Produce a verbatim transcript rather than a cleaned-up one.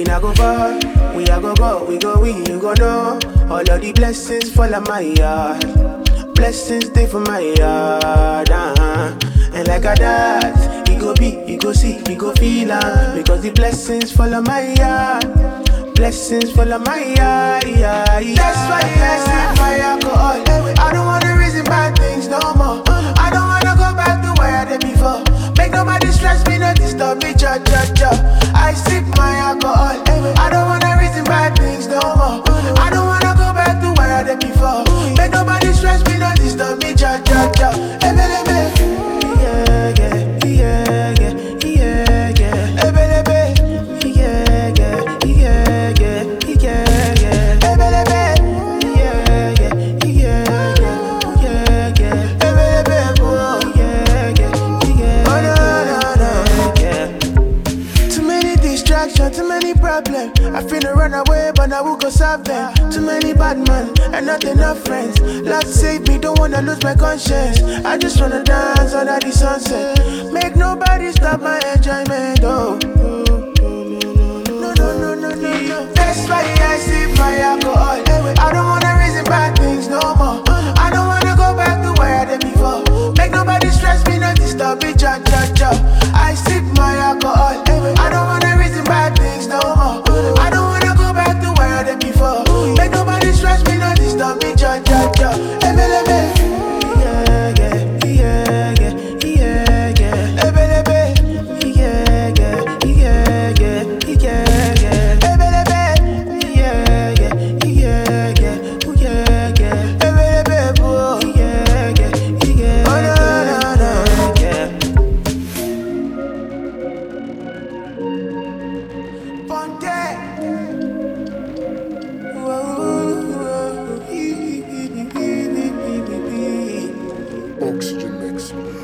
I go far, we a go go, we go we, you go know. All of the blessings fall on my yard. Blessings stay for my yard, uh-huh. And like a that, you go be, you go see, you go feel uh, because the blessings fall on my yard. Blessings fall on my yard, yeah, yeah. That's why I sip my alcohol. I don't wanna reason bad things no more. I don't wanna go back to where I did before. Make nobody stress me, no disturb me, cha cha cha. I sip my alcohol. I don't wanna reason bad things no more. I don't wanna go back to where I did before. Make nobody stress me, no disturb me, cha cha cha. Yeah, yeah, yeah, yeah, yeah, yeah. Ebelebe, yeah, yeah, yeah, yeah, yeah, yeah. Ebelebe, yeah, yeah, yeah, yeah, yeah. Ebelebe, oh, yeah, yeah, yeah. Oh no, no, no, yeah. Too many distractions, too many problems. I finna run away, but I will go solve them. Too many bad men and not enough friends. Lord save me, don't wanna lose my conscience. I just wanna dance under the sunset. Make nobody stop my enjoyment, oh. No, no, no, no, no, no. That's why I sip my alcohol. I don't wanna reason bad things no more. I don't wanna go back to where I did before. Make nobody stress me, no disturb me, cha cha cha. I sip my alcohol. I don't wanna reason bad things no more. I don't wanna go back to where I did before. Make nobody stress me, no disturb me, cha cha cha. Ebelebe, yeah, yeah, yeah, yeah, yeah, yeah. Ebelebe, yeah, yeah, yeah, yeah, yeah, yeah. Ebelebe, yeah, yeah, yeah, yeah, yeah, yeah. Ebelebe, oh, yeah, yeah, yeah. Oh no, no, no, yeah. Ponte. Oxygen mix.